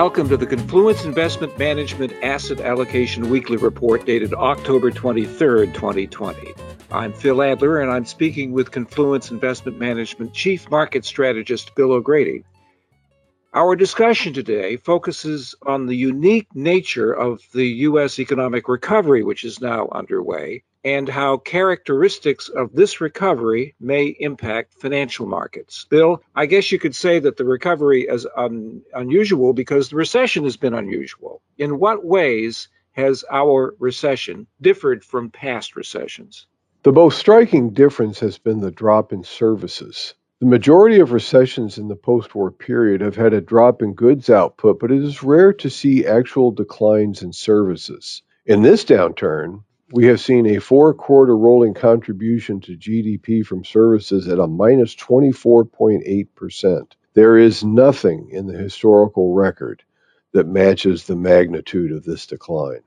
Welcome to the Confluence Investment Management Asset Allocation Weekly Report dated October 23rd, 2020. I'm Phil Adler, and I'm speaking with Confluence Investment Management Chief Market Strategist Bill O'Grady. Our discussion today focuses on the unique nature of the U.S. economic recovery, which is now underway, and how characteristics of this recovery may impact financial markets. Bill, I guess you could say that the recovery is unusual because the recession has been unusual. In what ways has our recession differed from past recessions? The most striking difference has been the drop in services. The majority of recessions in the post-war period have had a drop in goods output, but it is rare to see actual declines in services. In this downturn, we have seen a 4-quarter rolling contribution to GDP from services at a minus 24.8%. There is nothing in the historical record that matches the magnitude of this decline.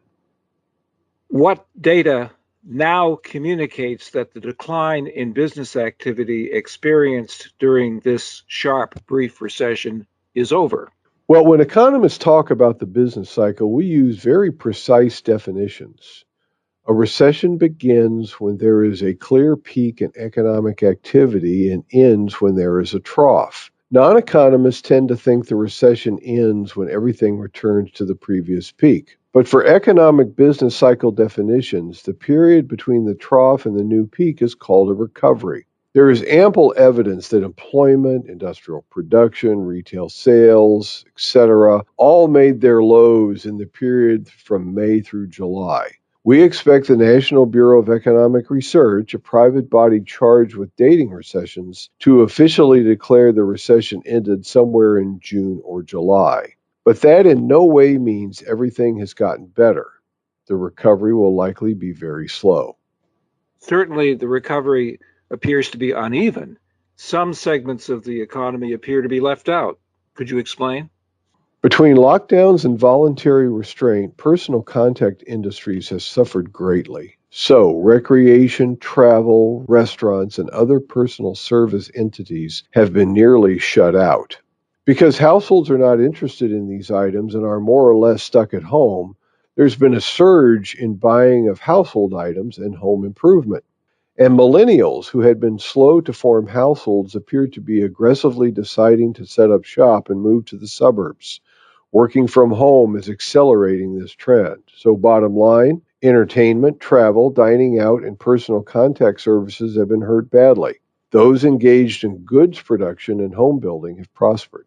What data now communicates that the decline in business activity experienced during this sharp, brief recession is over? Well, when economists talk about the business cycle, we use very precise definitions. A recession begins when there is a clear peak in economic activity and ends when there is a trough. Non-economists tend to think the recession ends when everything returns to the previous peak. But for economic business cycle definitions, the period between the trough and the new peak is called a recovery. There is ample evidence that employment, industrial production, retail sales, etc., all made their lows in the period from May through July. We expect the National Bureau of Economic Research, a private body charged with dating recessions, to officially declare the recession ended somewhere in June or July. But that in no way means everything has gotten better. The recovery will likely be very slow. Certainly, the recovery appears to be uneven. Some segments of the economy appear to be left out. Could you explain? Between lockdowns and voluntary restraint, personal contact industries have suffered greatly. So, recreation, travel, restaurants, and other personal service entities have been nearly shut out. Because households are not interested in these items and are more or less stuck at home, there's been a surge in buying of household items and home improvement. And millennials, who had been slow to form households, appear to be aggressively deciding to set up shop and move to the suburbs. Working from home is accelerating this trend. So bottom line, entertainment, travel, dining out, and personal contact services have been hurt badly. Those engaged in goods production and home building have prospered.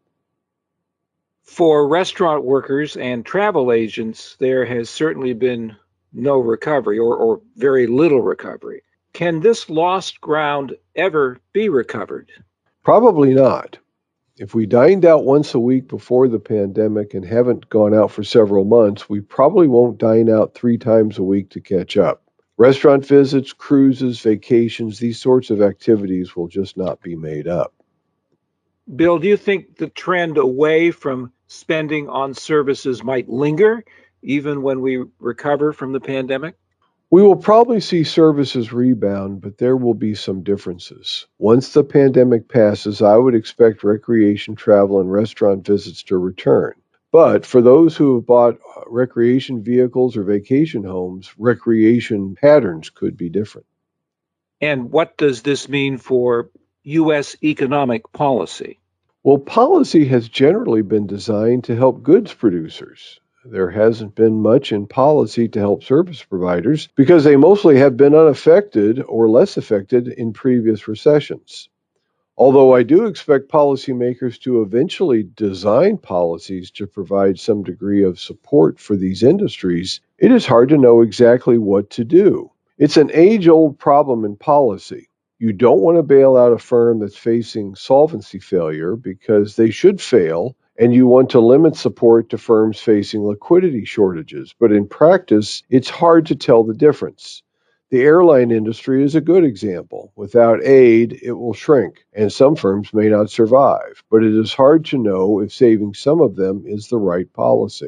For restaurant workers and travel agents, there has certainly been no recovery or very little recovery. Can this lost ground ever be recovered? Probably not. If we dined out once a week before the pandemic and haven't gone out for several months, we probably won't dine out 3 times a week to catch up. Restaurant visits, cruises, vacations, these sorts of activities will just not be made up. Bill, do you think the trend away from spending on services might linger even when we recover from the pandemic? We will probably see services rebound, but there will be some differences. Once the pandemic passes, I would expect recreation, travel, and restaurant visits to return. But for those who have bought recreation vehicles or vacation homes, recreation patterns could be different. And what does this mean for U.S. economic policy? Well, policy has generally been designed to help goods producers. There hasn't been much in policy to help service providers because they mostly have been unaffected or less affected in previous recessions. Although I do expect policymakers to eventually design policies to provide some degree of support for these industries, it is hard to know exactly what to do. It's an age-old problem in policy. You don't want to bail out a firm that's facing solvency failure because they should fail, and you want to limit support to firms facing liquidity shortages. But in practice, it's hard to tell the difference. The airline industry is a good example. Without aid, it will shrink, and some firms may not survive. But it is hard to know if saving some of them is the right policy.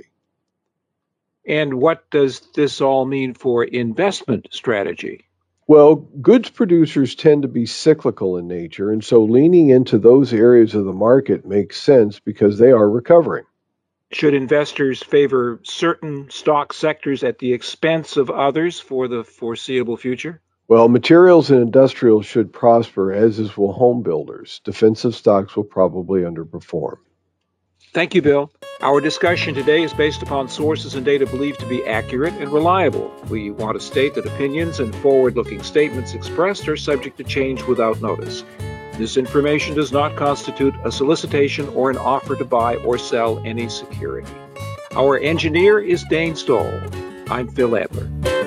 And what does this all mean for investment strategy? Well, goods producers tend to be cyclical in nature, and so leaning into those areas of the market makes sense because they are recovering. Should investors favor certain stock sectors at the expense of others for the foreseeable future? Well, materials and industrials should prosper, as is will home builders. Defensive stocks will probably underperform. Thank you, Bill. Our discussion today is based upon sources and data believed to be accurate and reliable. We want to state that opinions and forward-looking statements expressed are subject to change without notice. This information does not constitute a solicitation or an offer to buy or sell any security. Our engineer is Dane Stoll. I'm Phil Adler.